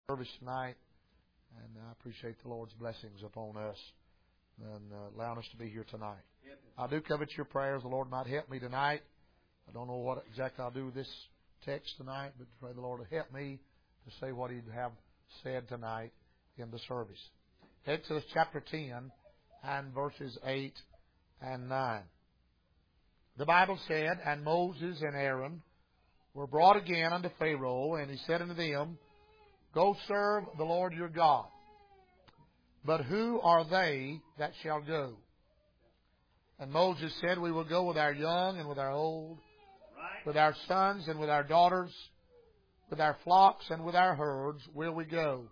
service tonight, and I appreciate the Lord's blessings upon us and allowing us to be here tonight. I do covet your prayers. The Lord might help me tonight. I don't know what exactly I'll do with this text tonight, but pray the Lord will help me to say what He'd have said tonight in the service. Exodus chapter 10 and verses 8 and 9. The Bible said, "And Moses and Aaron were brought again unto Pharaoh, and he said unto them, Go serve the Lord your God. But who are they that shall go? And Moses said, We will go with our young and with our old, with our sons and with our daughters, with our flocks and with our herds will we go.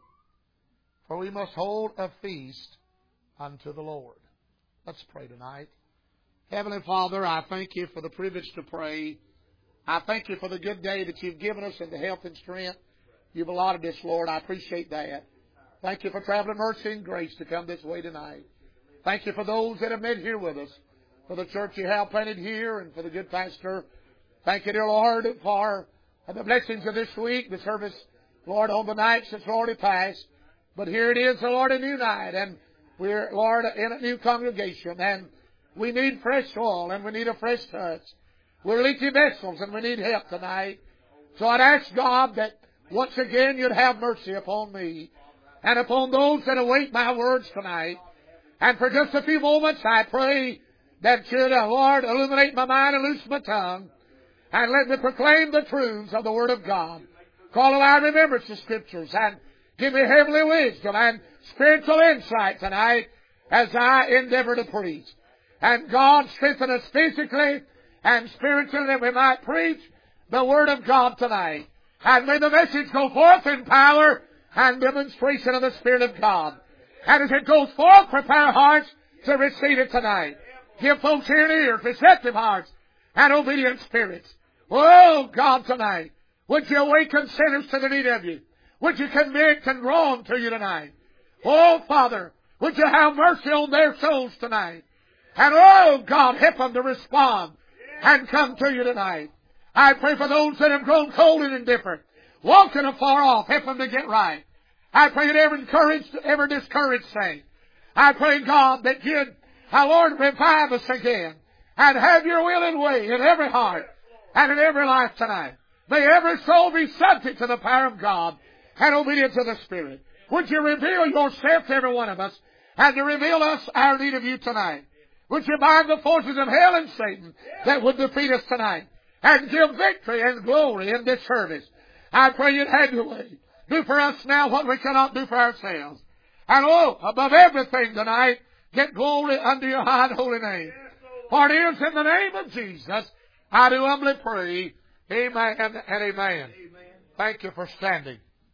For we must hold a feast unto the Lord." Let's pray tonight. Heavenly Father, I thank You for the privilege to pray. I thank You for the good day that You've given us and the health and strength You've allotted us, Lord. I appreciate that. Thank You for traveling mercy and grace to come this way tonight. Thank You for those that have met here with us, for the church You have planted here, and for the good pastor. Thank You, dear Lord, for the blessings of this week, the service, Lord, on the nights that's already passed. But here it is, Lord, a new night, and we're, Lord, in a new congregation, and we need fresh oil, and we need a fresh touch. We're leaky vessels, and we need help tonight. So I'd ask God that once again You'd have mercy upon me and upon those that await my words tonight. And for just a few moments I pray that You'd, Lord, illuminate my mind and loose my tongue, and let me proclaim the truths of the Word of God. Call aloud remembrance the Scriptures, and give me heavenly wisdom and spiritual insight tonight as I endeavor to preach. And God, strengthen us physically and spiritually that we might preach the Word of God tonight. And may the message go forth in power and demonstration of the Spirit of God. And as it goes forth, prepare hearts to receive it tonight. Give folks here and ears, receptive hearts, and obedient spirits. Oh, God, tonight, would You awaken sinners to the need of You? Would You convict and draw them to You tonight? Oh, Father, would You have mercy on their souls tonight? And oh, God, help them to respond and come to You tonight. I pray for those that have grown cold and indifferent, walking afar off, help them to get right. I pray that every discouraged saint, I pray, God, that You'd, Lord, revive us again and have Your will and way in every heart and in every life tonight. May every soul be subject to the power of God and obedient to the Spirit. Would You reveal Yourself to every one of us and to reveal us our need of You tonight? Would You bind the forces of hell and Satan that would defeat us tonight and give victory and glory in this service? I pray You'd have Your way. Do for us now what we cannot do for ourselves. And oh, above everything tonight, get glory unto Your high and holy name. For it is in the name of Jesus I do humbly pray. Amen and amen. Thank you for standing.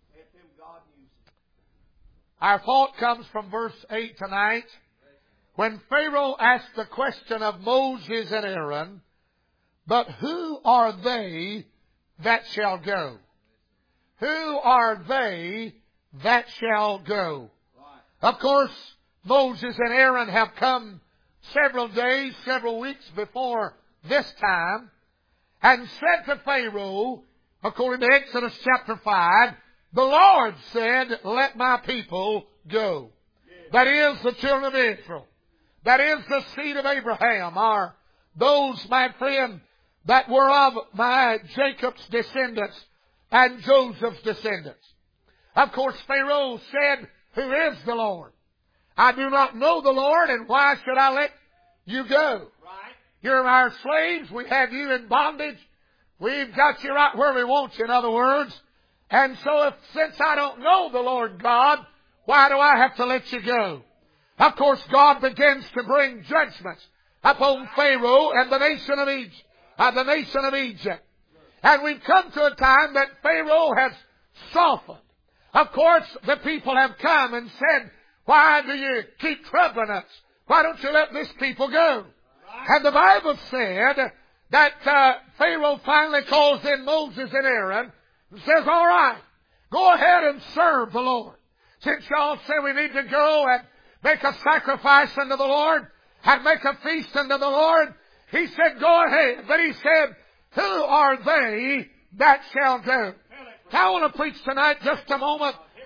Our thought comes from verse 8 tonight. When Pharaoh asked the question of Moses and Aaron, "But who are they that shall go?" Who are they that shall go? Of course, Moses and Aaron have come several days, several weeks before this time, and said to Pharaoh, according to Exodus chapter 5, "The Lord said, Let my people go." That is the children of Israel. That is the seed of Abraham, are those, my friend, that were of my Jacob's descendants and Joseph's descendants. Of course, Pharaoh said, "Who is the Lord? I do not know the Lord, and why should I let you go? You're our slaves. We have you in bondage. We've got you right where we want you, in other words. And so since I don't know the Lord God, why do I have to let you go?" Of course, God begins to bring judgments upon Pharaoh and the nation of Egypt. And we've come to a time that Pharaoh has softened. Of course, the people have come and said, "Why do you keep troubling us? Why don't you let this people go?" And the Bible said that Pharaoh finally calls in Moses and Aaron and says, "All right, go ahead and serve the Lord. Since y'all say we need to go and make a sacrifice unto the Lord and make a feast unto the Lord," He said, "Go ahead." But He said, "Who are they that shall go?" Now I want to preach tonight just a moment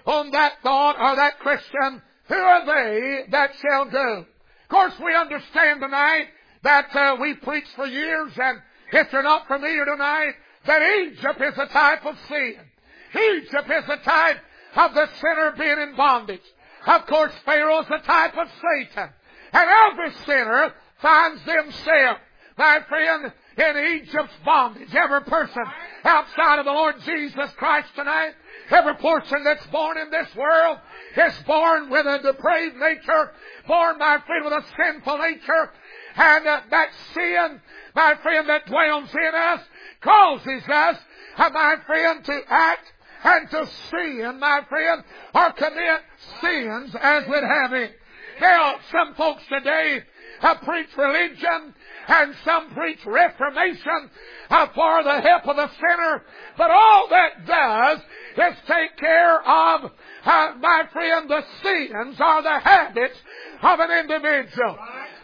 on that thought or that Christian, who are they that shall go? Of course, we understand tonight that we preached for years, and if you're not familiar tonight, that Egypt is a type of sin. Egypt is a type of the sinner being in bondage. Of course, Pharaoh is a type of Satan. And every sinner finds themselves, my friend, in Egypt's bondage. Every person outside of the Lord Jesus Christ tonight, every person that's born in this world is born with a depraved nature, born, my friend, with a sinful nature. And that sin, my friend, that dwells in us causes us, my friend, to act and to sin, my friend, or commit sins as would have it. Now, some folks today preach religion and some preach reformation for the help of the sinner. But all that does is take care of, my friend, the sins or the habits of an individual.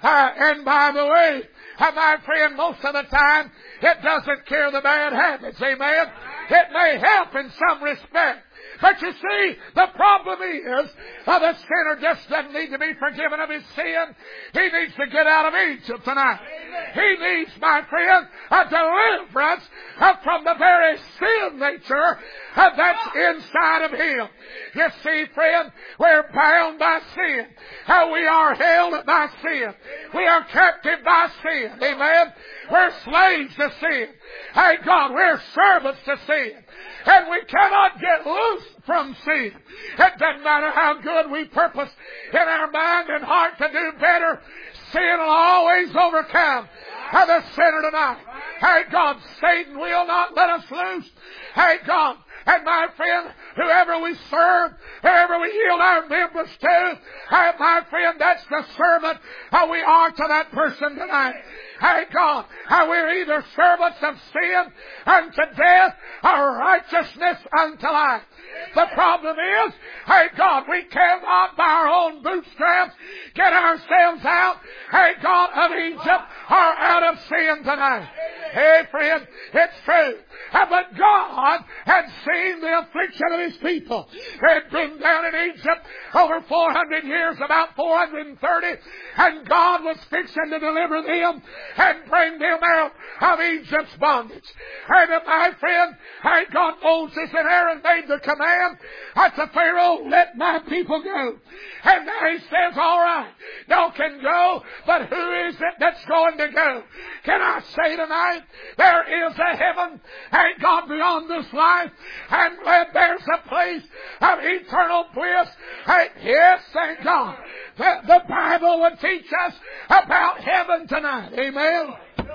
And by the way, my friend, most of the time, it doesn't cure the bad habits. Amen? It may help in some respect. But you see, the problem is, the sinner just doesn't need to be forgiven of his sin. He needs to get out of Egypt tonight. He needs, my friend, a deliverance from the very sin nature that's inside of him. You see, friend, we're bound by sin. We are held by sin. We are captive by sin. Amen? We're slaves to sin. Hey, God, we're servants to sin. And we cannot get loose from sin. It doesn't matter how good we purpose in our mind and heart to do better. Sin will always overcome the sinner tonight. Hey, God, Satan will not let us loose. Hey, God, and my friend, whoever we serve, whoever we yield our members to, hey, my friend, that's the servant we are to that person tonight. Hey, God, we're either servants of sin unto death or righteousness unto life. The problem is, hey, God, we cannot by our own bootstraps get ourselves out, hey, God, of Egypt or out of sin tonight. Hey, friend, it's true. But God had seen the affliction of His people. They had been down in Egypt over 400 years, about 430, and God was fixing to deliver them and bring them out of Egypt's bondage. And my friend, hey, God, Moses and Aaron made the command to Pharaoh, let my people go. And now he says, all right, y'all can go, but who is it that's going to go? Can I say tonight, there is a heaven, and God, beyond this life, and there's a place of eternal bliss. And yes, thank God. The Bible would teach us about heaven tonight. Amen.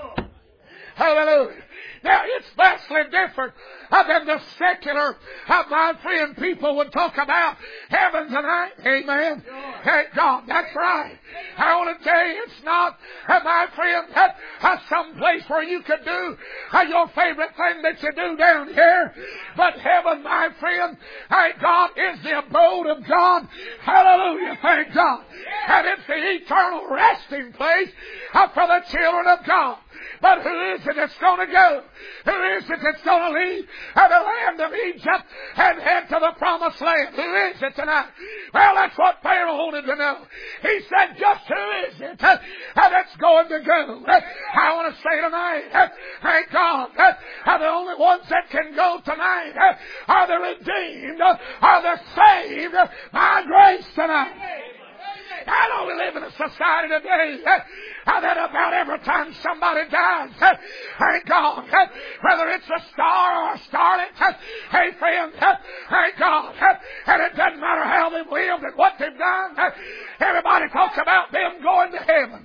Hallelujah. Now, it's vastly different than the secular, my friend, people would talk about heaven tonight. Amen. Thank God. That's right. I want to tell you, it's not, my friend, some place where you could do your favorite thing that you do down here. But heaven, my friend, thank God, is the abode of God. Hallelujah. Thank God. And it's the eternal resting place for the children of God. But who is it that's going to go? Who is it that's going to leave the land of Egypt and head to the promised land? Who is it tonight? Well, that's what Pharaoh wanted to know. He said, just who is it that's going to go? I want to say tonight, thank God, the only ones that can go tonight are the redeemed, are the saved by grace tonight. I know we live in a society today that about every time somebody dies, thank God, whether it's a star or a starlet, hey friend, thank God, and it doesn't matter how they've lived and what they've done, everybody talks about them going to heaven.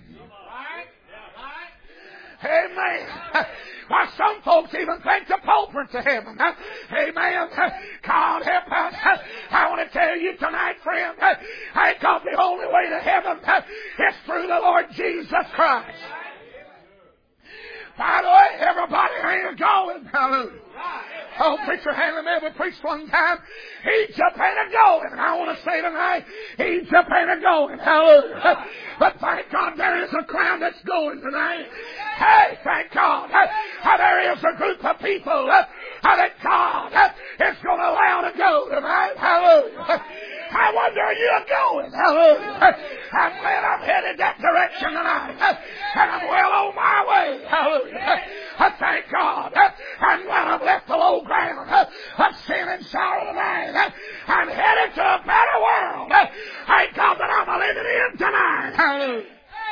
Amen. Why, some folks even think the Pope went to heaven. Amen. God help us. I want to tell you tonight, friend, God, the only way to heaven is through the Lord Jesus Christ. By the way, everybody ain't going. Hallelujah. Oh, preacher Hanley Melvin preached one time, Egypt ain't a-going. And I want to say tonight, Egypt ain't a-going. Hallelujah. But thank God there is a crowd that's going tonight. Hey, thank God. There is a group of people that God is just going to allow to go tonight. Hallelujah. I wonder, are you going? Hallelujah. I'm glad I'm headed that direction tonight. And I'm well on my way. Hallelujah. I thank God. I'm glad I've left the low ground of sin and sorrow tonight. I'm headed to a better world. Thank God that I'm living in tonight. Hallelujah.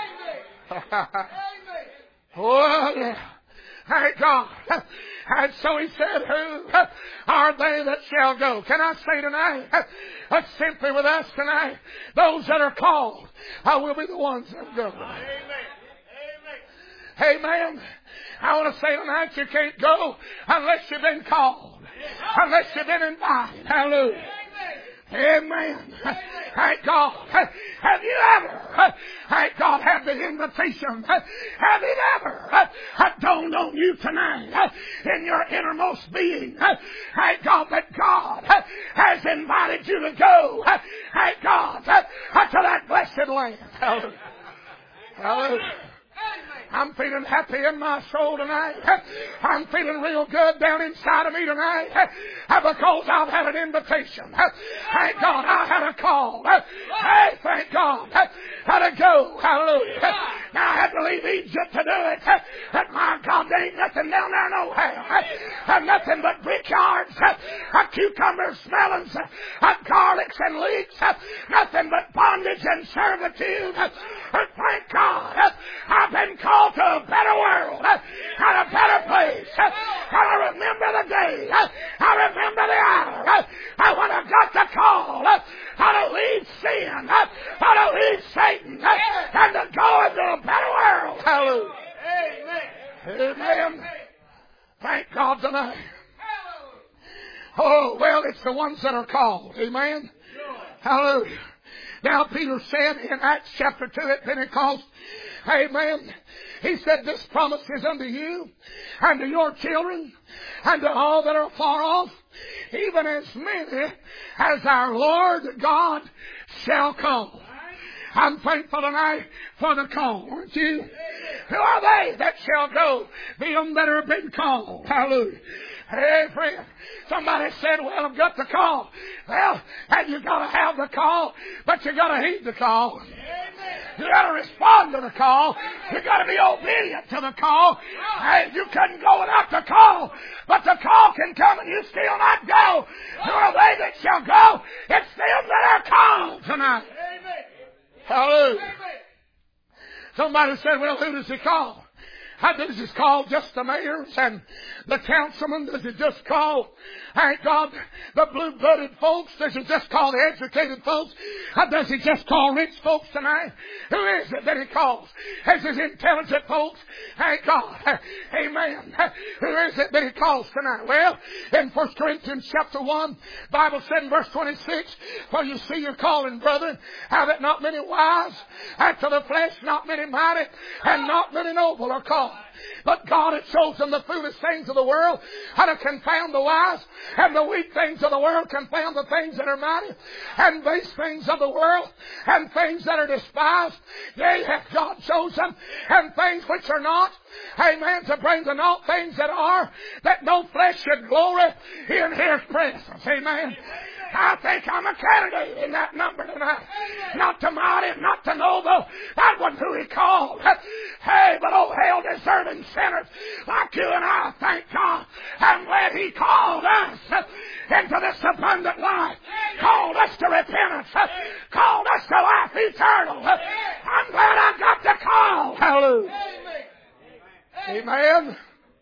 Oh, yeah. Thank God. And so he said, who are they that shall go? Can I say tonight, simply with us tonight, those that are called, will be the ones that go. Amen. I want to say tonight, you can't go unless you've been called, unless you've been invited. Hallelujah. Amen. Thank God. Have you ever, thank God, had the invitation? Have it ever dawned on you tonight in your innermost being? Thank God that God has invited you to go. Thank God to that blessed land. Hallelujah. Hallelujah. I'm feeling happy in my soul tonight. I'm feeling real good down inside of me tonight because I've had an invitation. Thank God I had a call. Hey, thank God. Had to go. Hallelujah. Now I had to leave Egypt to do it. But my God, there ain't nothing down there no how. Nothing but brickyards, cucumbers, melons, garlics and leeks. Nothing but bondage and servitude. Thank God. I've been called to a better world, and a better place. I remember the day. I remember the hour. When I got the call to leave sin, to leave Satan, and to go into a better world. Hallelujah. Amen. Amen. Thank God tonight. Oh, well, it's the ones that are called. Amen. Hallelujah. Now, Peter said in Acts chapter 2 at Pentecost, amen, he said, this promise is unto you and to your children and to all that are far off, even as many as our Lord God shall call. I'm thankful tonight for the call, aren't you? Who are they that shall go? Them that are been called. Hallelujah. Hey, friend, somebody said, well, I've got the call. Well, and you got to have the call, but you got to heed the call. You got to respond to the call. You got to be obedient to the call. Hey, you couldn't go without the call, but the call can come and you still not go. Who are they that shall go? It's them that are called tonight. Hallelujah. Somebody said, well, who does he call? How does he call just the mayors and the councilmen? Does he just call, thank God, the blue-blooded folks? Does he just call the educated folks? How does he just call rich folks tonight? Who is it that he calls? Is his intelligent folks? Thank God. Amen. Who is it that he calls tonight? Well, in 1 Corinthians chapter 1, Bible said in verse 26, for you see your calling, brethren, have it not many wise, after the flesh not many mighty, and not many noble are called. But God had chosen the foolish things of the world how to confound the wise, and the weak things of the world confound the things that are mighty, and base things of the world and things that are despised. Yea, hath God chosen, and things which are not, amen, to bring to naught things that are, that no flesh should glory in His presence. Amen. I think I'm a candidate in that number tonight. Not to mighty, not to noble. That wasn't who He called. Hey, but oh, hell-deserving sinners like you and I, thank God. I'm glad He called us into this abundant life. Called us to repentance. Called us to life eternal. I'm glad I got the call. Hallelujah. Amen.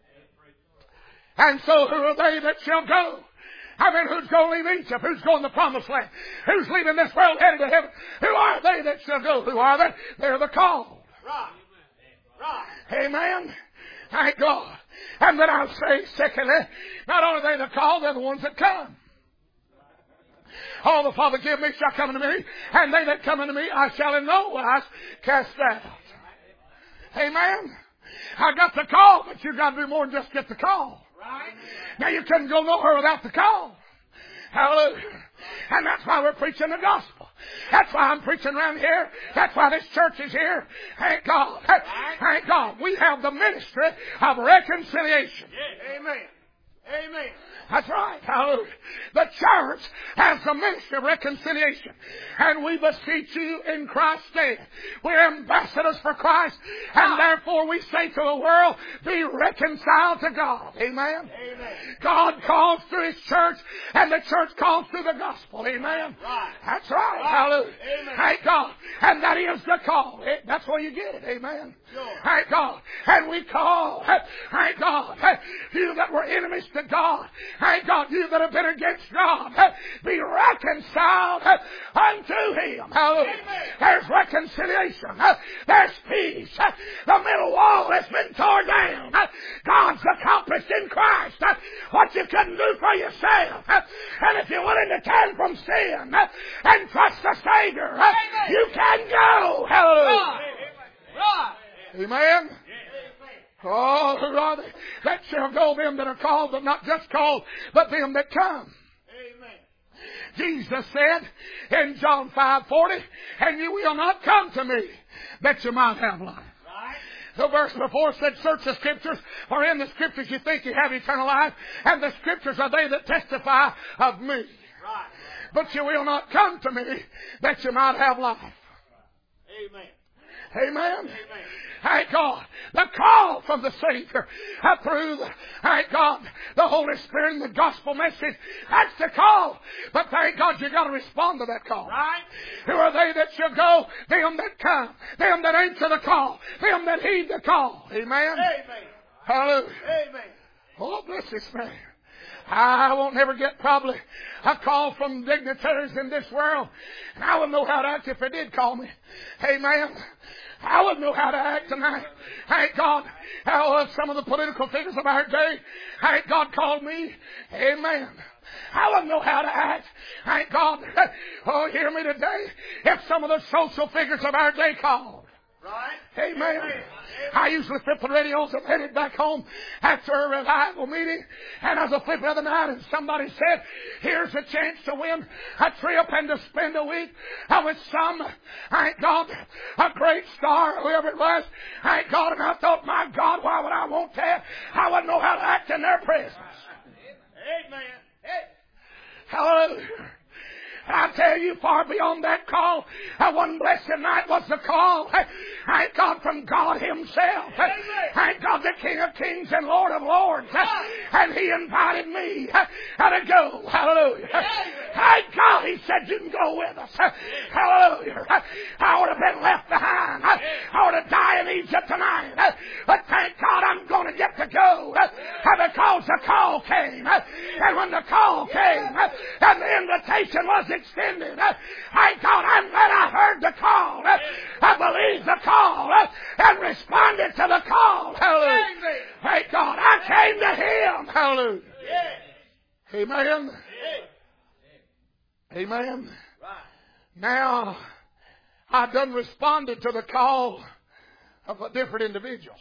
And so who are they that shall go? I mean, who's going to leave Egypt? Who's going to the promised land? Who's leaving this world headed to heaven? Who are they that shall go? Who are they? They're the called. Right. Amen. Thank God. And then I'll say, secondly, not only are they the called, they're the ones that come. All the Father give me shall come unto me, and they that come unto me I shall in no wise cast out. Amen. I got the call, but you got to do more than just get the call. Right. Now you couldn't go nowhere without the call. Hallelujah. And that's why we're preaching the gospel. That's why I'm preaching around here. That's why this church is here. Thank God. Thank God. We have the ministry of reconciliation. Yes. Amen. Amen. That's right. Hallelujah. The church has the ministry of reconciliation. And we beseech you in Christ's name. We're ambassadors for Christ. And therefore we say to the world, be reconciled to God. Amen. Amen. God calls through His church, and the church calls through the gospel. Amen. Right. That's right. Hallelujah. Amen. Thank God. And that is the call. That's where you get it. Amen. Sure. Thank God. And we call, thank God, you that were enemies to God, thank God, you that have been against God, be reconciled unto Him. Hallelujah. There's reconciliation. There's peace. The middle wall has been torn down. God's accomplished in Christ what you couldn't do for yourself. And if you're willing to turn from sin and trust the Savior, you can go. Hallelujah. Right. Amen. Oh, Lord, that shall go them that are called, but not just called, but them that come. Amen. Jesus said in John 5:40, and you will not come to me that you might have life. Right. The verse before said, search the Scriptures, for in the Scriptures you think you have eternal life, and the Scriptures are they that testify of me. Right. But you will not come to me that you might have life. Amen. Amen. Amen. Thank God. The call from the Savior through, thank God, the Holy Spirit and the gospel message. That's the call. But thank God you got to respond to that call. Right. Who are they that shall go? Them that come. Them that answer the call. Them that heed the call. Amen. Amen. Hallelujah. Amen. Oh, bless this man. I won't never get probably a call from dignitaries in this world. And I wouldn't know how to act if they did call me. Amen. I wouldn't know how to act tonight. Thank God. How some of the political figures of our day, thank God, called me. Amen. I wouldn't know how to act. Thank God. Oh, hear me today. If some of the social figures of our day called. Right. Amen. I usually flip the radios and headed back home after a revival meeting. And I was flipping the other night and somebody said, here's a chance to win a trip and to spend a week with some, thank God, a great star, whoever it was. Thank God. And I thought, my God, why would I want that? I wouldn't know how to act in their presence. Amen. Hey. Hallelujah. I tell you, far beyond that call, one blessed night was the call. Thank God, from God Himself. Thank God, the King of Kings and Lord of Lords. And He invited me to go. Hallelujah. Thank God, He said, you can go with us. Hallelujah. I would have been left behind. I would have died in Egypt tonight. But thank God, I'm going to get to go. Because the call came. And when the call came, and the invitation was extended, thank God, I'm glad I heard the call. I believed the call and responded to the call. Hallelujah. Thank God, I came to Him. Hallelujah. Amen. Amen. Now, I've done responded to the call of different individuals.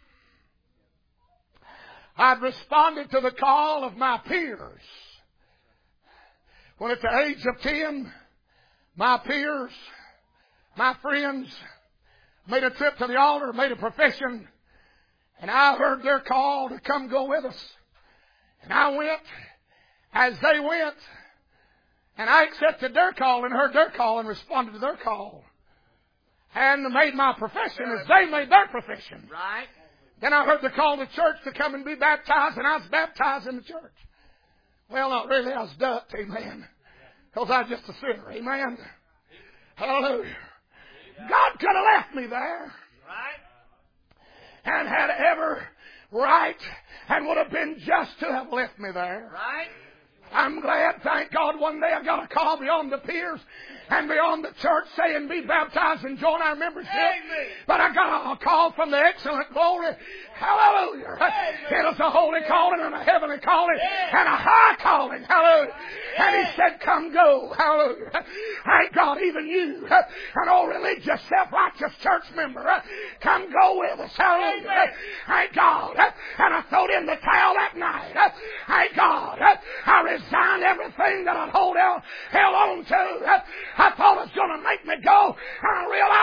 I've responded to the call of my peers. When at the age of 10, my peers, my friends, made a trip to the altar, made a profession, and I heard their call to come go with us. And I went as they went, and I accepted their call and heard their call and responded to their call. And made my profession as they made their profession. Right. Then I heard the call to church to come and be baptized, and I was baptized in the church. Well, not really. I was ducked, amen. Because I was just a sinner, amen. Hallelujah. God could have left me there. Right. And had ever right and would have been just to have left me there. Right. I'm glad, thank God, one day I got a call beyond the peers and beyond the church saying be baptized and join our membership. Amen. But I got a call from the excellent glory. Hallelujah. It was a holy calling and a heavenly calling and a high calling. Hallelujah. And He said, come go. Hallelujah. Thank God, even you, an old religious, self-righteous church member, come go with us. Hallelujah. Thank God. And I threw in the towel that night. Thank God. I resigned everything that I'd held on to. I thought it was going to make me go. And I realized that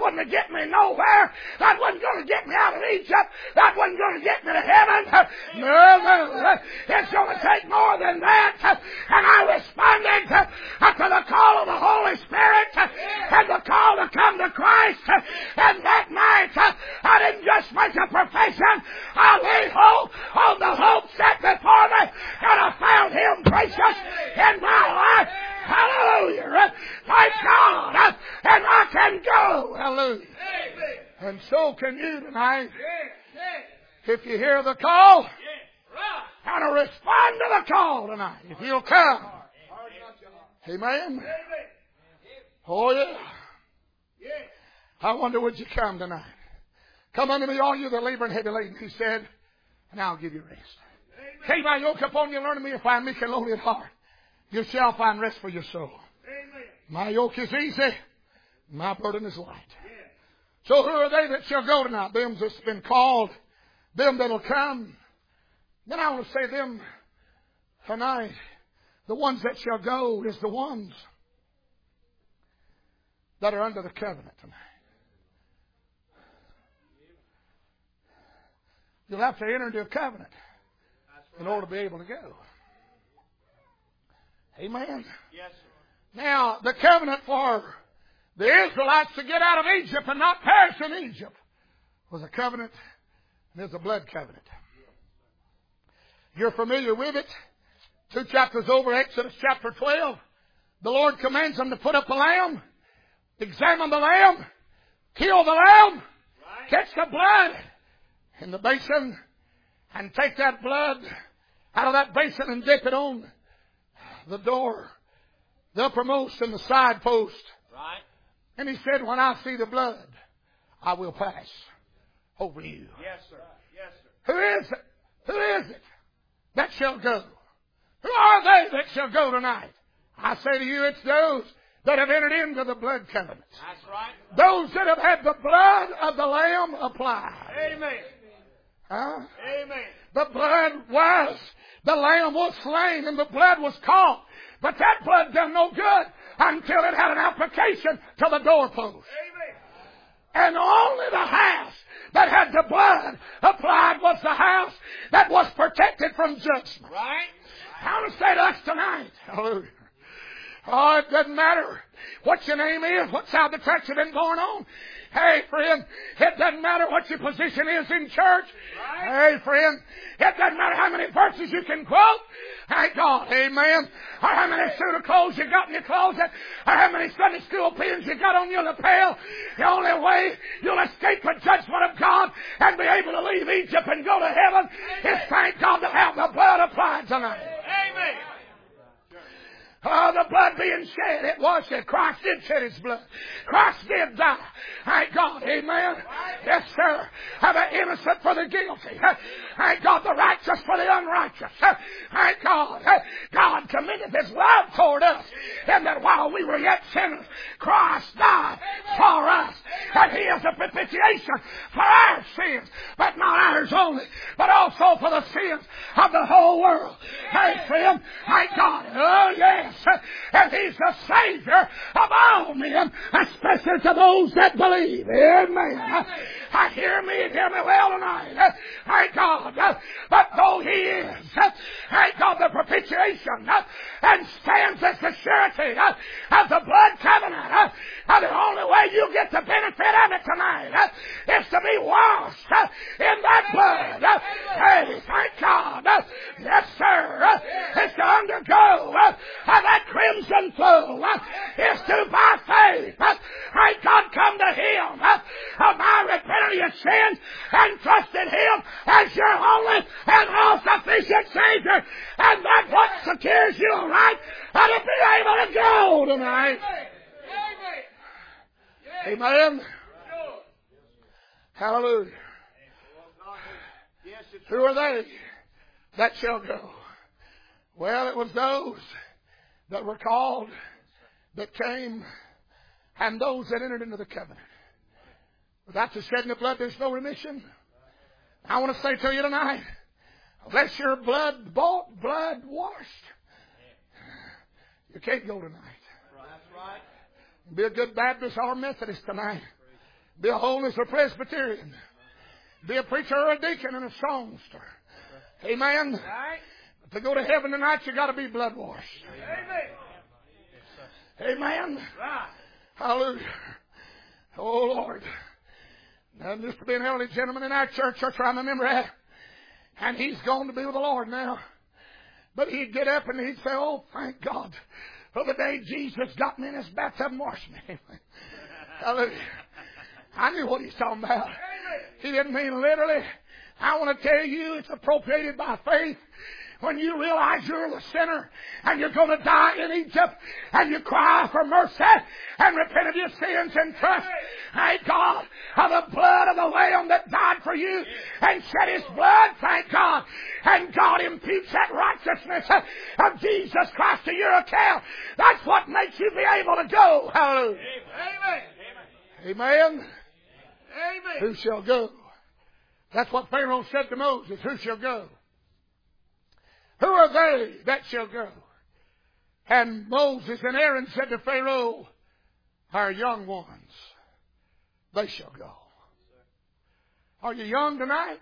wouldn't have get me nowhere. That wasn't going to get me out of Egypt. That wasn't going to get me to heaven. No. It's going to take more than that. And I responded to the call of the Holy Spirit and the call to come to Christ. And that night, I didn't just make a profession. I laid hold on the hope set before me, and I found Him precious in my life. Hallelujah. Thank God. And I can go. Hallelujah. And so can you tonight. If you hear the call, and respond to the call tonight. If you'll come. Amen. Oh, yeah. I wonder, would you come tonight? Come unto me, all you that labor and heavy laden, He said, and I'll give you rest. Take my yoke upon you and learn of me, and find meek and lowly at heart. You shall find rest for your soul. My yoke is easy, my burden is light. So who are they that shall go tonight? Them that's been called, them that'll come. Then I want to say them tonight. The ones that shall go is the ones that are under the covenant tonight. You'll have to enter into a covenant in order to be able to go. Amen. Yes, sir. Now, the covenant for the Israelites to get out of Egypt and not perish in Egypt was a covenant, and it's a blood covenant. You're familiar with it. 2 chapters over, Exodus chapter 12. The Lord commands them to put up a lamb, examine the lamb, kill the lamb, catch the blood in the basin, and take that blood out of that basin and dip it on the door, the uppermost and the side post. Right. And He said, when I see the blood, I will pass over you. Yes, sir. Yes, sir. Who is it? Who is it that shall go? Who are they that shall go tonight? I say to you, it's those that have entered into the blood covenant. That's right. Those that have had the blood of the Lamb applied. Amen. Huh? Amen. The Lamb was slain and the blood was caught. But that blood done no good until it had an application to the doorpost. Amen. And only the house that had the blood applied was the house that was protected from judgment. Right. I want to say to us tonight, hallelujah. Oh, it doesn't matter what your name is, what side of the tracks you've been born on. Hey, friend, it doesn't matter what your position is in church. Right. Hey, friend, it doesn't matter how many verses you can quote. Thank God, amen. Or how many suit of clothes you got in your closet. Or how many Sunday school pins you got on your lapel. The only way you'll escape the judgment of God and be able to leave Egypt and go to heaven is thank God to have the blood applied tonight. Amen. Oh, the blood being shed, it was shed. Christ did shed His blood. Christ did die. Thank God, amen. Yes, sir. The innocent for the guilty. Thank God, the righteous for the unrighteous. Thank God. God commended His love toward us, and that while we were yet sinners, Christ died for us. And He is a propitiation for our sins, but not ours only, but also for the sins of the whole world. Hey, friend, thank God. Oh, yes. And He's the Savior of all men, especially to those that believe. Amen. Hear me well tonight. Thank God. But though He is, thank God, the propitiation and stands as the surety of the blood covenant, and the only way you get the benefit of it tonight is to be washed in that blood. Hey, thank God. Yes, sir. It's to undergo that crimson flow. Is to, by faith, thank God, come to Him of my repenting your sins and trust in Him as your only and all-sufficient Savior. And that's what secures you, right? And to be able to go tonight. Amen. Hallelujah. Who are they that shall go? Well, it was those that were called, that came, and those that entered into the covenant. Without the shedding of blood, there's no remission. I want to say to you tonight, unless you're blood bought, blood washed, you can't go tonight. That's right. Be a good Baptist or Methodist tonight. Be a holiness or Presbyterian. Be a preacher or a deacon and a songster. Amen. But to go to heaven tonight, you got to be blood washed. Amen. Hallelujah. Oh Lord. Now, there used to be an elderly gentleman in our church trying to remember that. And he's gone to be with the Lord now. But he'd get up and he'd say, oh, thank God for the day Jesus got me in his bathtub and washed me. Hallelujah. I knew what he's talking about. He didn't mean literally. I want to tell you it's appropriated by faith. When you realize you're the sinner and you're going to die in Egypt and you cry for mercy and repent of your sins and trust, thank God, of the blood of the Lamb that died for you and shed His blood, thank God. And God imputes that righteousness of Jesus Christ to your account. That's what makes you be able to go. Hallelujah. Amen. Amen. Amen. Who shall go? That's what Pharaoh said to Moses. Who shall go? Who are they that shall go? And Moses and Aaron said to Pharaoh, our young ones, they shall go. Are you young tonight?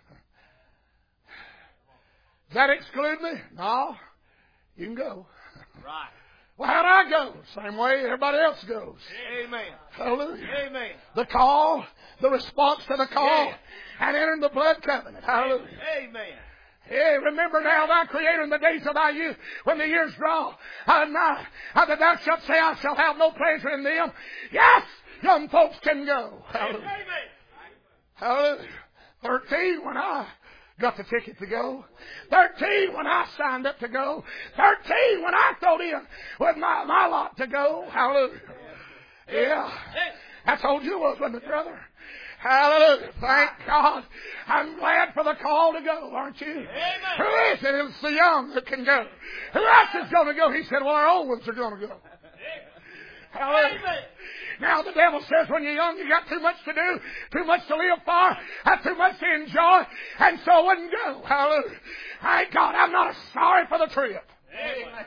Does that exclude me? No. You can go. Right. Well, how'd I go? Same way everybody else goes. Amen. Hallelujah. Amen. The call, the response to the call, and entering the blood covenant. Hallelujah. Amen. Hey, remember now thy Creator in the days of thy youth, when the years draw nigh, that thou shalt say, I shall have no pleasure in them. Yes, young folks can go. Hallelujah. Hallelujah. 13 when I got the ticket to go. 13 when I signed up to go. 13 when I thrown in with my lot to go. Hallelujah. Yeah. That's how old you was, wasn't it, brother? Hallelujah. Thank God. I'm glad for the call to go, aren't you? Amen. Who is it? It's the young that can go. Who else is going to go? He said, well, our old ones are going to go. Hallelujah. Amen. Now the devil says when you're young, you got too much to do, too much to live for, have too much to enjoy, and so wouldn't go. Hallelujah. Thank God, I'm not sorry for the trip. Amen.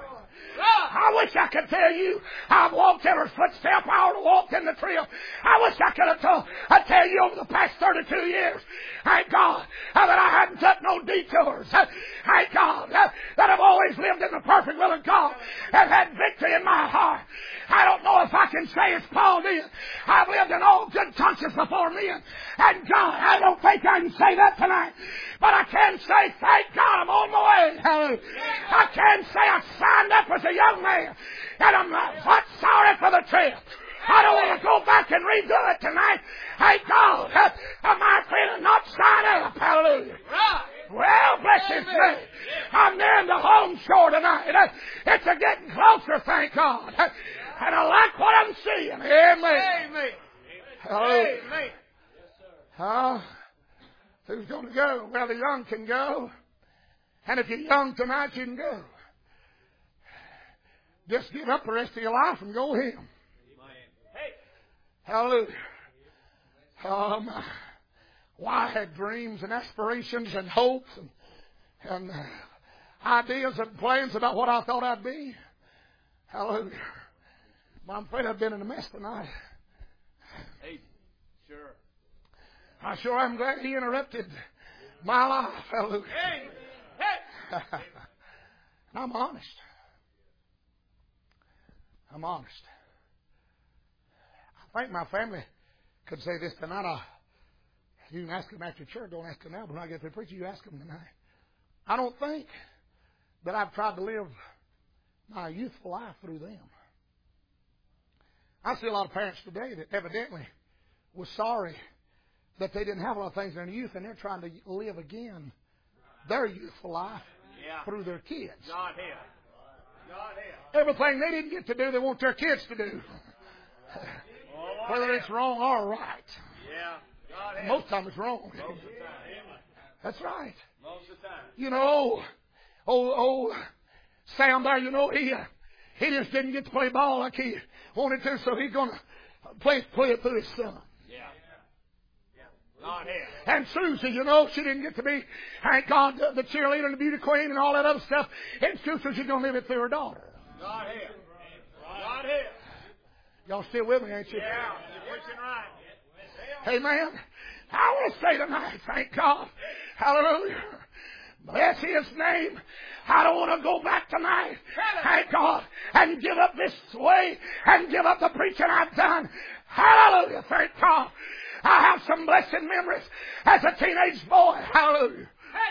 I wish I could tell you I've walked every footstep I would have walked in the trip. I wish I could have told. I tell you over the past 32 years, thank God that I hadn't took no detours. Thank God that I've always lived in the perfect will of God and had victory in my heart. I don't know if I can say as Paul did. I've lived in all good conscience before men. And God, I don't think I can say that tonight. But I can say, thank God, I'm on my way. Hallelujah. I can say I signed up as a young man. And I'm not sorry for the trip. I don't want to go back and redo it tonight. Thank God. My friend, not sign up. Hallelujah. Well, bless His name. I'm nearing the home shore tonight. It's a getting closer, thank God. And I like what I'm seeing. Amen. Amen. Hallelujah. Amen. Who's going to go? Well, the young can go. And if you're young tonight, you can go. Just give up the rest of your life and go with Him. Hallelujah. Well, I had dreams and aspirations and hopes and ideas and plans about what I thought I'd be. Hallelujah. But I'm afraid I've been in a mess tonight. Hey, sure. I sure am glad He interrupted my life. Hallelujah. Hey. And I'm honest. I'm honest. I think my family could say this tonight. You can ask them after church. Don't ask them now. But when I get to preaching, you ask them tonight. I don't think that I've tried to live my youthful life through them. I see a lot of parents today that evidently was sorry that they didn't have a lot of things in their youth, and they're trying to live again their youthful life through their kids. God help. God help. Everything they didn't get to do, they want their kids to do. Whether it's wrong or right. Yeah. God help. Most of the time it's wrong. Most of the time. That's right. Most of the time. You know, old Sam there, you know, he just didn't get to play ball like he wanted to, so he's going to play it through his son. Yeah. God help. And Susie, you know, she didn't get to be, thank God, the cheerleader and the beauty queen and all that other stuff in school, so she's going to live it through her daughter. God help. God help. Y'all still with me, ain't you? Yeah, you're preaching right. Amen. I want to say tonight, thank God. Hallelujah. Bless His name. I don't want to go back tonight, thank God, and give up this way and give up the preaching I've done. Hallelujah. Thank God. I have some blessed memories as a teenage boy. Hallelujah.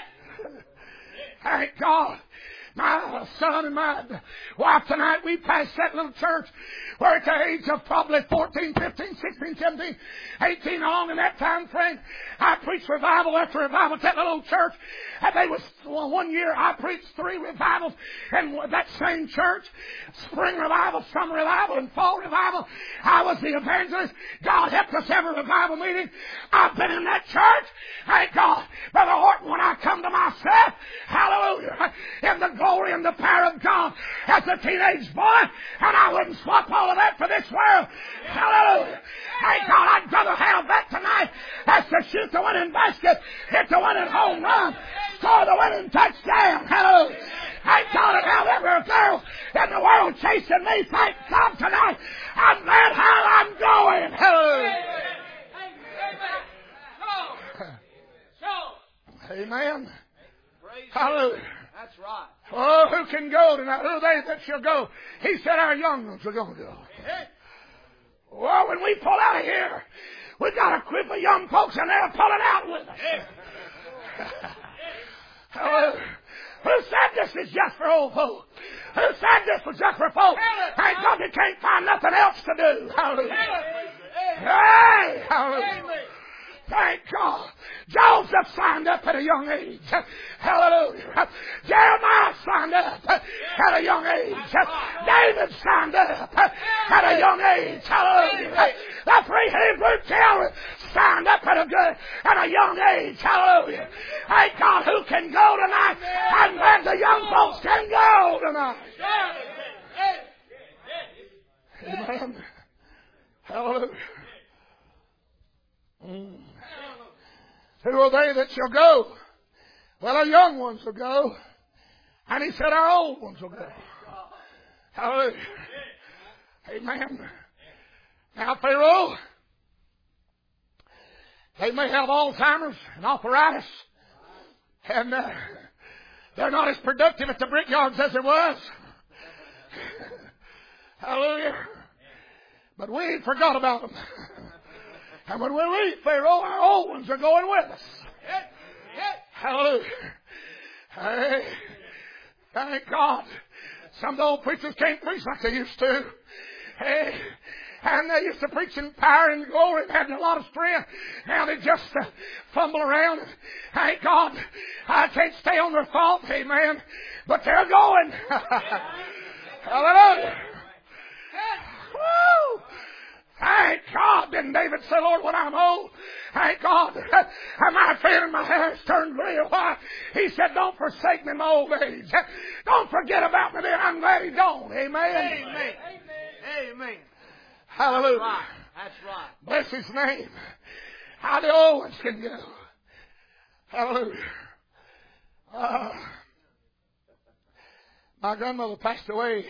Thank God. My son and my wife tonight, we passed that little church where at the age of probably 14, 15, 16, 17, 18 on in that time frame, I preached revival after revival at that little church. And they was one year I preached 3 revivals in that same church. Spring revival, summer revival, and fall revival. I was the evangelist. God helped us have a revival meeting. I've been in that church. Thank God. Brother Horton, when I come to myself, hallelujah, in the glory and the power of God as a teenage boy, and I wouldn't swap all of that for this world. Hallelujah. Thank God, I'd rather have that tonight as to shoot the winning basket, hit the winning home run, score the winning touchdown. Hallelujah. Thank God, and have every girl in the world chasing me. Thank God tonight. I'm glad how I'm going. Hallelujah. Amen. Hallelujah. That's right. Oh, who can go tonight? Who are they that shall go? He said our young ones are going to go. Well, when we pull out of here, we got a group of young folks and they're pulling out with us. Who said this is just for old folks? Who said this was just for folks? Thank God they can't find nothing else to do. Hallelujah. Hey, hallelujah. Thank God. Joseph signed up at a young age. Hallelujah. Jeremiah signed up at a young age. David signed up at a young age. Hallelujah. The 3 Hebrew children signed up at a young age. Hallelujah. Thank God, who can go tonight? I'm glad the young folks can go tonight. Amen. Hallelujah. Who are they that shall go? Well, our young ones will go. And he said our old ones will go. Hallelujah. Amen. Now, Pharaoh, they may have Alzheimer's and arthritis. And they're not as productive at the brickyards as it was. Hallelujah. But we ain't forgot about them. And when we leave Pharaoh, our old ones are going with us. Hallelujah. Hey, thank God. Some of the old preachers can't preach like they used to. Hey, and they used to preach in power and glory and had a lot of strength. Now they just fumble around. Thank God. I can't stay on their fault. Amen. But they're going. Hallelujah. Woo! Thank God. Didn't David say, Lord, when I'm old, thank God, and my fear and my hair has turned gray or white. He said, don't forsake me in my old age. Don't forget about me then. I'm glad he don't. Amen. Amen. Amen. Hallelujah. That's right. Bless his name. How the old ones can go. Hallelujah. My grandmother passed away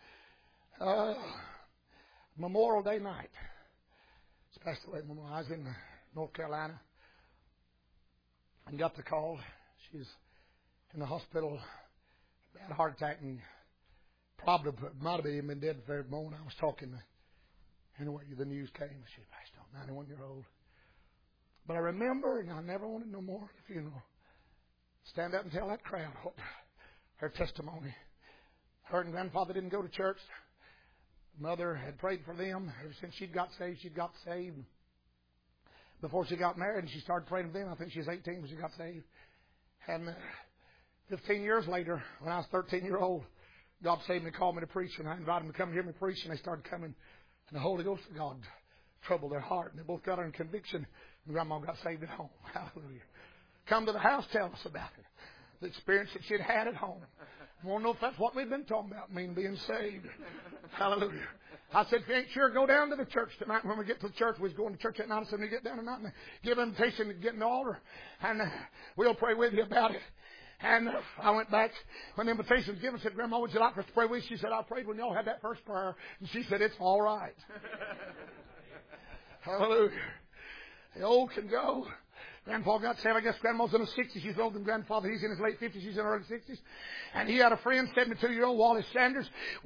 Memorial Day night. She passed away. I was in North Carolina and got the call. She was in the hospital, had a heart attack, and probably might have even been dead the very moment I was talking. Anyway, the news came. She passed on, 91-year-old. But I remember, and I never wanted no more at the funeral. Stand up and tell that crowd her testimony. Her and grandfather didn't go to church. Mother had prayed for them. Ever since she got saved. Before she got married, and she started praying for them. I think she was 18 when she got saved. And 15 years later, when I was 13-year-old, God saved me, called me to preach, and I invited them to come hear me preach, and they started coming. And the Holy Ghost of God troubled their heart, and they both got under conviction, and Grandma got saved at home. Hallelujah. Come to the house, tell us about it. The experience that she'd had at home. I want to know if that's what we've been talking about, being saved. Hallelujah. I said, if you ain't sure, go down to the church tonight. When we get to the church, we was going to church at night. I said, when you get down tonight, give an invitation to get in the altar, and we'll pray with you about it. And I went back when the invitation was given. I said, Grandma, would you like us to pray with you? She said, I prayed when y'all had that first prayer. And she said, it's all right. Hallelujah. The old can go. Grandpa got saved. I guess Grandma's in her 60s. She's older than Grandfather. He's in his late 50s. She's in her early 60s. And he had a friend, 72-year-old Wallace Sanders.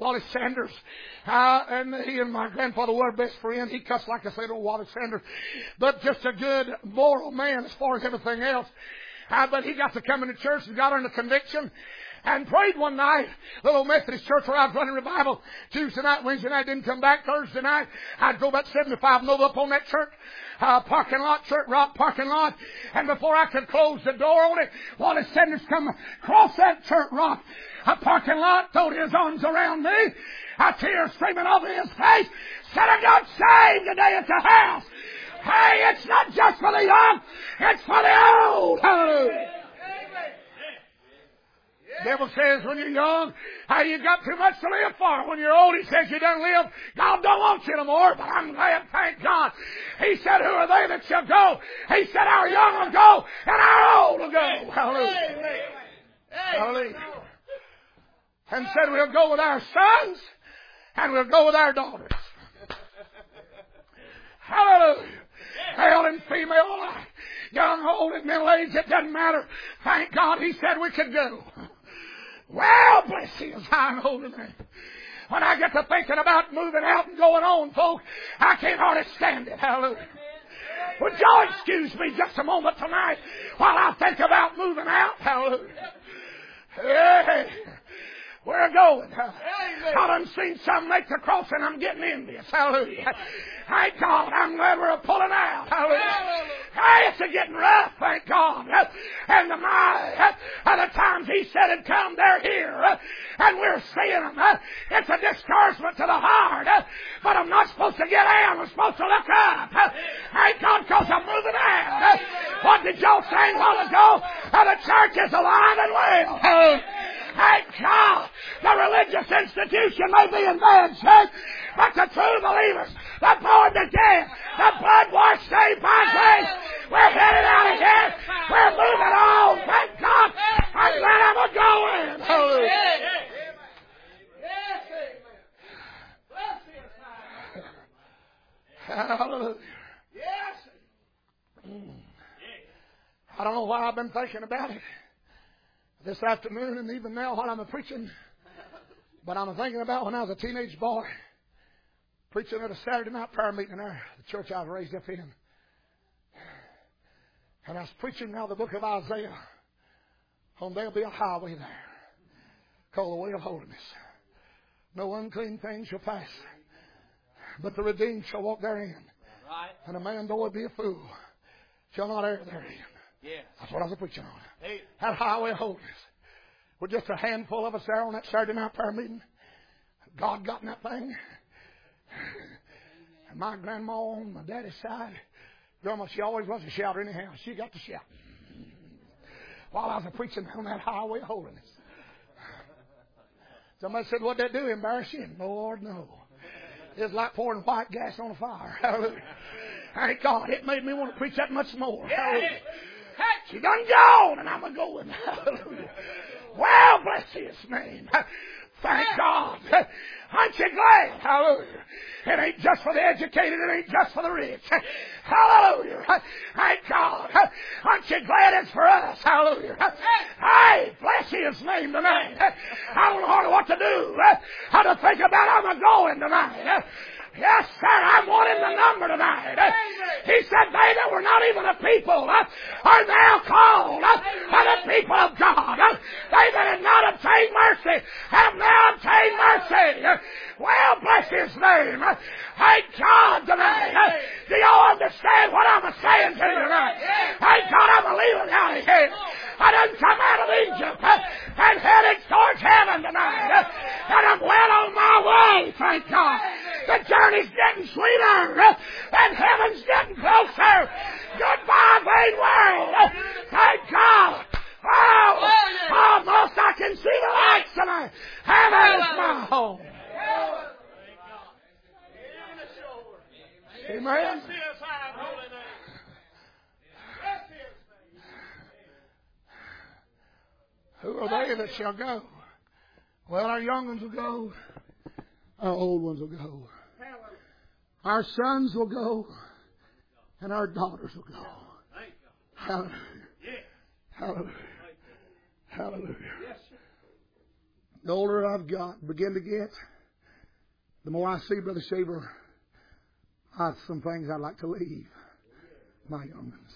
And he and my grandfather were best friends. He cussed like I said, old Wallace Sanders. But just a good moral man as far as everything else. But he got to come into church and got under conviction. And prayed one night, little Methodist church where I was running revival. Tuesday night, Wednesday night, didn't come back. Thursday night, I'd go about 75 and over up on that church parking lot, church rock parking lot. And before I could close the door on it, Wallace Sanders come across that church rock parking lot, throwed his arms around me, a tear streaming over his face, said, I got saved today at the house. Hey, it's not just for the young, it's for the old. Hallelujah. The devil says when you're young, hey, you got too much to live for. When you're old, he says you don't live. God don't want you no more, but I'm glad, thank God. He said, who are they that shall go? He said, our young will go and our old will go. Hallelujah. Hallelujah. And said we'll go with our sons and we'll go with our daughters. Hallelujah. Male and female alike. Young, old, and middle age, it doesn't matter. Thank God he said we could go. Well, bless his high and holy name. When I get to thinking about moving out and going on, folks, I can't hardly stand it. Hallelujah. Would y'all excuse me just a moment tonight while I think about moving out? Hallelujah. Hey, we're going. I done seen some make the crossing. I'm getting envious. Hallelujah. Thank God. I'm glad we're pulling out. Hallelujah. Hey, it's getting rough. Thank God. And the times he said had come, they're here. And we're seeing them. It's a discouragement to the heart. But I'm not supposed to get down. I'm supposed to look up. Thank God, because I'm moving out. What did y'all say a while ago? The church is alive and well. Thank God. The religious institution may be in bad shape, but the true believers, the born again, the blood-washed, saved by grace, we're headed out of here. We're moving on. Thank God. I'm glad I'm going. Hallelujah. Hallelujah. I don't know why I've been thinking about it this afternoon and even now while I'm preaching, but I'm thinking about when I was a teenage boy preaching at a Saturday night prayer meeting in the church I was raised up in. And I was preaching now the book of Isaiah. There'll be a highway there called the way of holiness. No unclean thing shall pass, but the redeemed shall walk therein. Right. And a man, though it be a fool, shall not err therein. Yes. That's what I was preaching on. Hey. That highway of holiness. With just a handful of us there on that Saturday night prayer meeting. God got in that thing. And my grandma on my daddy's side, Grandma, she always was a shouter anyhow. She got to shout while I was preaching on that highway of holiness. Somebody said, what'd that do? Embarrass you? Lord, no. It's like pouring white gas on a fire. Hallelujah. Thank God. It made me want to preach that much more. Hallelujah. She done gone, and I'm a-going. Hallelujah. Well, bless his name. Thank God. Aren't you glad? Hallelujah. It ain't just for the educated. It ain't just for the rich. Hallelujah. Thank God. Aren't you glad it's for us? Hallelujah. Hey, bless his name tonight. I don't know hardly what to do. How to think about I'm a-going tonight. Yes, sir, I'm one in the number tonight. He said they that were not even a people are now called the people of God. They that had not obtained mercy have now obtained mercy. Well, bless his name. Thank God tonight. Do y'all understand what I'm saying to you tonight? Thank God I'm leaving out of here. I done come out of Egypt and headed towards heaven tonight. And I'm well on my way, thank God. The journey's getting sweeter and heaven's getting closer. Goodbye, vain world. Thank God. Oh, almost I can see the lights tonight. Heaven is my home. Amen. Who are they that shall go? Well, our young ones will go. Our old ones will go. Our sons will go. and our daughters will go. Hallelujah. Hallelujah. Hallelujah. The older I've begin to get, the more I see, Brother Shaver, I have some things I'd like to leave my young ones.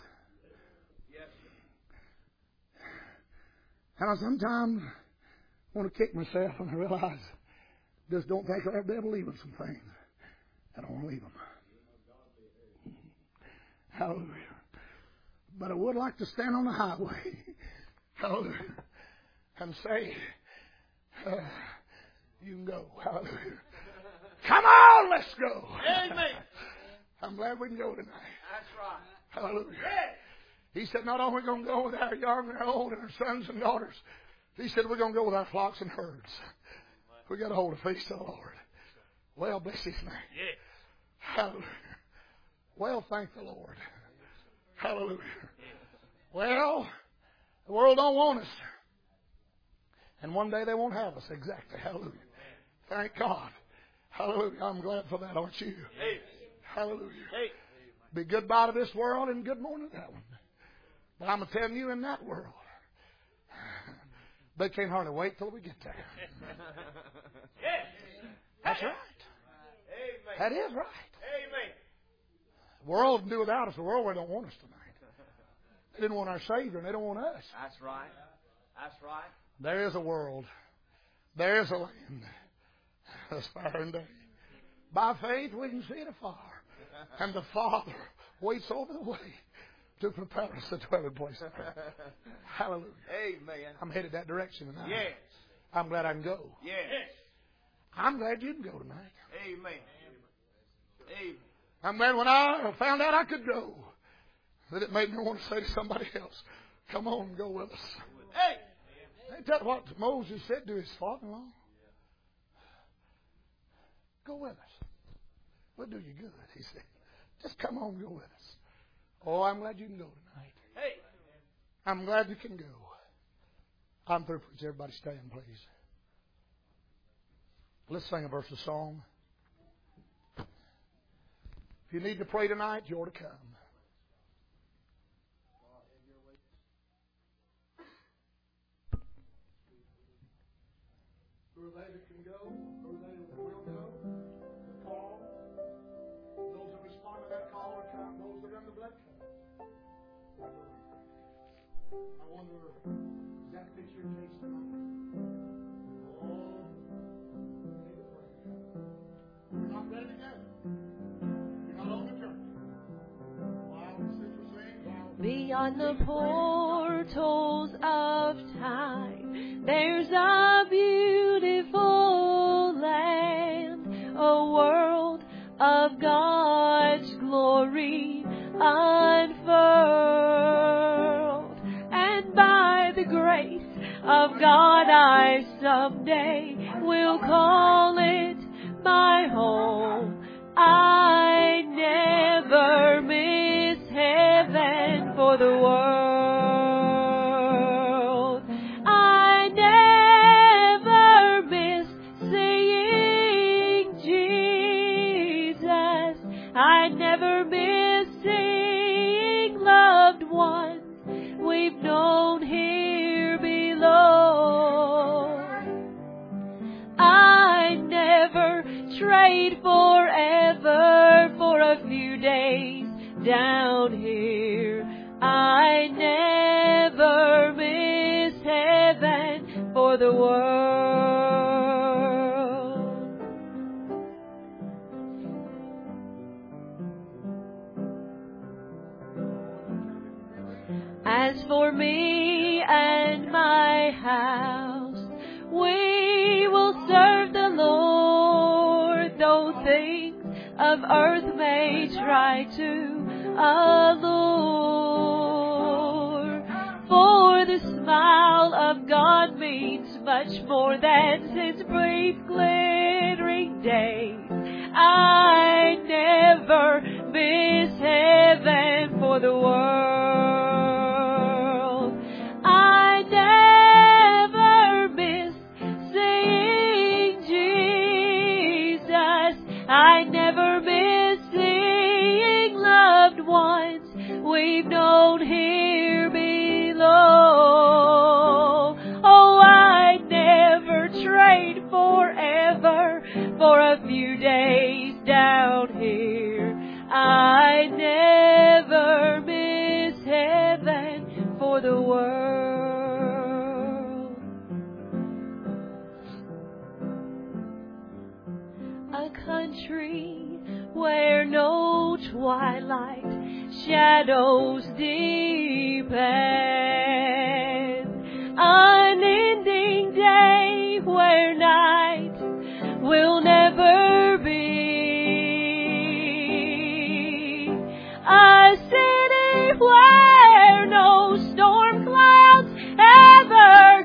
And I sometimes want to kick myself when I realize just don't think I'll ever be able to leave them some things. I don't want to leave them. Hallelujah. But I would like to stand on the highway, hallelujah, and say, you can go. Hallelujah. Come on, let's go. Amen. I'm glad we can go tonight. That's right. Hallelujah. He said, not only are we going to go with our young and our old and our sons and daughters, he said, we're going to go with our flocks and herds. We got to hold a feast of the Lord. Well, bless His name. Hallelujah. Well, thank the Lord. Hallelujah. Well, the world don't want us. And one day they won't have us. Exactly. Hallelujah. Thank God. Hallelujah. I'm glad for that, aren't you? Hallelujah. Be goodbye to this world and good morning to that one. But I'm telling you, in that world, they can't hardly wait till we get there. That's right. That is right. The world can do without us. The world don't want us tonight. They didn't want our Savior, and they don't want us. That's right. That's right. There is a world. There is a land. Aspiring day. By faith, we can see it afar. And the Father waits over the way to prepare us a dwelling place. Hallelujah. Amen. I'm headed that direction tonight. Yes. I'm glad I can go. Yes. I'm glad you can go tonight. Amen. Amen. I'm glad when I found out I could go, that it made me want to say to somebody else, come on and go with us. Hey. Ain't that what Moses said to his father-in-law? Go with us. We'll do you good, he said. Just come on and go with us. Oh, I'm glad you can go tonight. Hey. I'm glad you can go. I'm through, preach. Everybody stand, please. Let's sing a verse of song. If you need to pray tonight, you ought to come. Who are they that can go? Who are they that will go? The call. Those that respond to that call will come. Those that are in the blood come. I wonder, is that fits your case tonight? Oh, you're not ready to go. You're not on the journey. While the sister sings, beyond the portals of time, there's a beautiful land, a world of God's glory unfurled. And by the grace of God, I someday will call it my home. I never miss heaven for the world. I never miss seeing Jesus. I never miss seeing loved ones we've known here below. I never trade forever for a few days down here. I never miss heaven for the world. As for me and my house, we will serve the Lord, though things of earth may try to allure. For the smile of God means much more than His brief glittering days. I never miss heaven for the world. I never miss seeing Jesus. I never miss seeing loved ones we've known here below. Oh, I'd never trade forever for a few days down here. I'd never miss heaven for the world. A country where no twilight shadows deepen, unending day where night will never be, a city where no storm clouds ever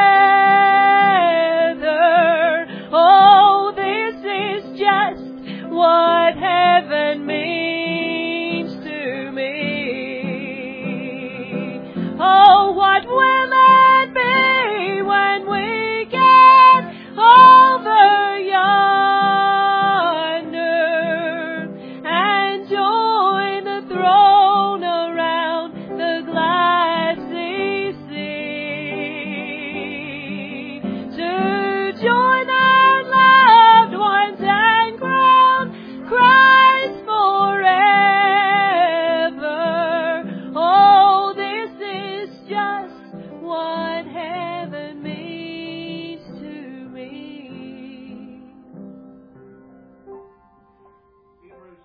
gather. Oh, this is just what heaven means to me. Oh, what will it be when we get over yonder and join the throne around the glassy sea, to join our loved ones and crown Christ forever. Oh, this is just what heaven